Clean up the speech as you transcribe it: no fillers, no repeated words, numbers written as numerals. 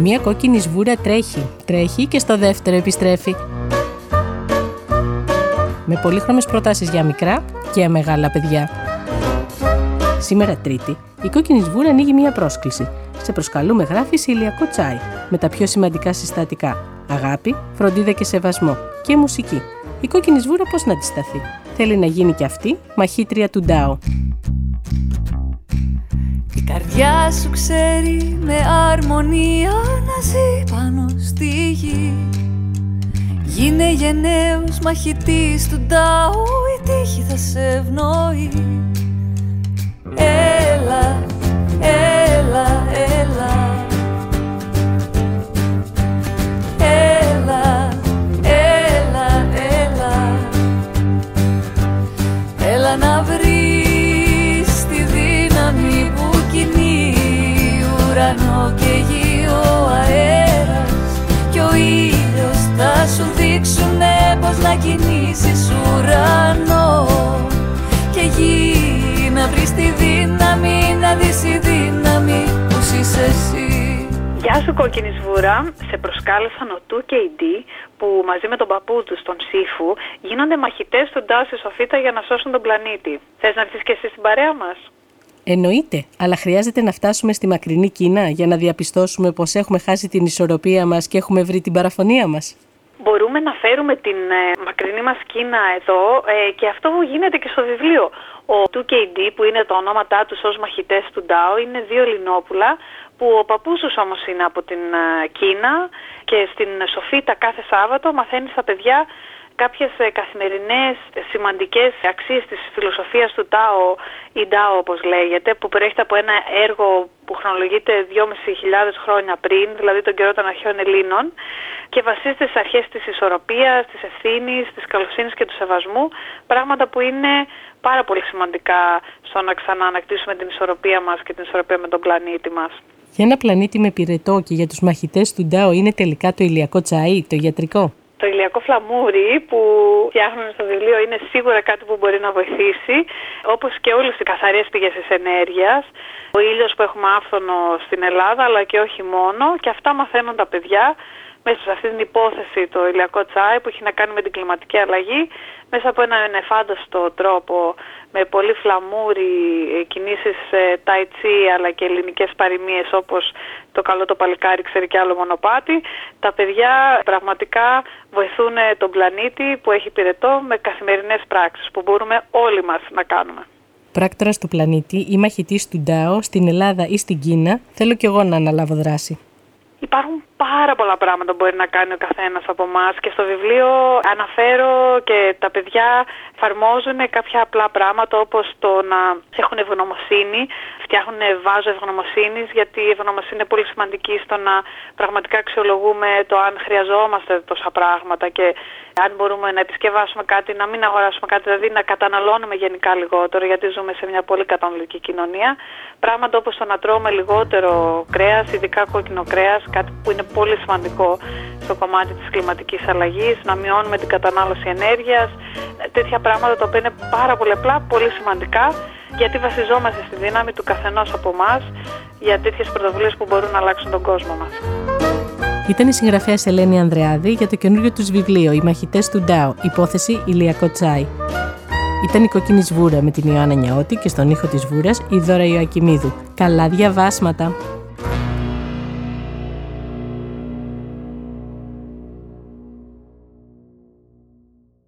Μία κόκκινη σβούρα τρέχει και στο δεύτερο επιστρέφει. Με πολύχρωμες προτάσεις για μικρά και μεγάλα παιδιά. Σήμερα Τρίτη, η κόκκινη σβούρα ανοίγει μία πρόσκληση. Σε προσκαλούμε, γράφει, σε ηλιακό τσάι, με τα πιο σημαντικά συστατικά: αγάπη, φροντίδα και σεβασμό και μουσική. Η κόκκινη σβούρα πώς να αντισταθεί? Θέλει να γίνει κι αυτή μαχήτρια του Ντάο. Η καρδιά σου ξέρει με αρμονία να ζει πάνω στη γη. Γίνε γενναίος μαχητής του Ντάο, η τύχη θα σε ευνοεί. Έλα, έλα, έλα. Έλα, έλα, έλα. Έλα να βρεις τη δύναμη που κινεί ουρανό και γη, ο αέρας και ο ήλιος θα σου δείξουνε πως να κινήσεις ουρανό και γη. Να βρεις τη δύναμη, να δεις η δύναμη πως είσαι εσύ. Γεια σου κόκκινη σβούρα, σε προσκάλεσαν ο Του και η Ντι που μαζί με τον παππού τους, τον Σύφου, γίνονται μαχητές του Ντάο στη Σοφίτα για να σώσουν τον πλανήτη. Θες να έρθεις και εσύ στην παρέα μας? Εννοείται, αλλά χρειάζεται να φτάσουμε στη μακρινή Κίνα για να διαπιστώσουμε πως έχουμε χάσει την ισορροπία μας και έχουμε βρει την παραφωνία μας. Μπορούμε να φέρουμε την μακρινή μας Κίνα εδώ και αυτό γίνεται και στο βιβλίο. Ο Του και η Ντι, που είναι τα ονόματά τους ως μαχητές του Ντάο, είναι δύο Ελληνόπουλα που ο παππούς τους όμως είναι από την Κίνα και στην Σοφίτα κάθε Σάββατο μαθαίνει στα παιδιά κάποιες καθημερινές σημαντικές αξίες της φιλοσοφίας του Τάο ή Ντάο όπως λέγεται, που προέρχεται από ένα έργο που χρονολογείται 2.500 χρόνια πριν, δηλαδή τον καιρό των αρχαίων Ελλήνων, και βασίζεται στις αρχές της ισορροπίας, της ευθύνης, της καλοσύνης και του σεβασμού, πράγματα που είναι πάρα πολύ σημαντικά στο να ξαναανακτήσουμε την ισορροπία μας και την ισορροπία με τον πλανήτη μας. Για ένα πλανήτη με πυρετό και για τους μαχητές του Ντάο είναι τελικά το ηλιακό τσάι, το ιατρικό? Το ηλιακό φλαμούρι που φτιάχνουν στο βιβλίο είναι σίγουρα κάτι που μπορεί να βοηθήσει, όπως και όλες οι καθαρές πηγές της ενέργειας. Ο ήλιος που έχουμε άφθονο στην Ελλάδα, αλλά και όχι μόνο, και αυτά μαθαίνουν τα παιδιά μέσα σε αυτή την υπόθεση, το ηλιακό τσάι που έχει να κάνει με την κλιματική αλλαγή, μέσα από έναν εφάνταστο τρόπο, με πολύ φλαμούρι, κινήσεις tai chi αλλά και ελληνικές παροιμίες όπως το καλό το παλικάρι ξέρει κι άλλο μονοπάτι. Τα παιδιά πραγματικά βοηθούν τον πλανήτη που έχει πυρετό με καθημερινές πράξεις που μπορούμε όλοι μας να κάνουμε. Πράκτορας του πλανήτη ή μαχητής του Ντάο στην Ελλάδα ή στην Κίνα, θέλω κι εγώ να αναλάβω δράση. Υπάρχουν πάρα πολλά πράγματα που μπορεί να κάνει ο καθένας από εμάς και στο βιβλίο αναφέρω και τα παιδιά εφαρμόζουν κάποια απλά πράγματα όπως το να έχουν ευγνωμοσύνη, φτιάχνουν βάζο ευγνωμοσύνης, γιατί η ευγνωμοσύνη είναι πολύ σημαντική στο να πραγματικά αξιολογούμε το αν χρειαζόμαστε τόσα πράγματα και αν μπορούμε να επισκευάσουμε κάτι, να μην αγοράσουμε κάτι, δηλαδή να καταναλώνουμε γενικά λιγότερο, γιατί ζούμε σε μια πολύ καταναλωτική κοινωνία. Πράγματα όπως το να τρώμε λιγότερο κρέας, ειδικά κόκκινο κρέας, κάτι που είναι πολύ σημαντικό στο κομμάτι της κλιματικής αλλαγής, να μειώνουμε την κατανάλωση ενέργειας, τέτοια πράγματα τα οποία είναι πάρα πολύ απλά, πολύ σημαντικά, γιατί βασιζόμαστε στη δύναμη του καθενός από εμάς για τέτοιες πρωτοβουλίες που μπορούν να αλλάξουν τον κόσμο μας. Ήταν η συγγραφέας Ελένη Ανδρεάδη για το καινούριο τους βιβλίο «Οι μαχητές του Ντάο. Υπόθεση ηλιακό τσάι». Ήταν η Κόκκινη Σβούρα με την Ιωάννα Νιαώτη και στον ήχο της Βούρας η Δώρα Ιωακημίδου. Καλά διαβάσματα!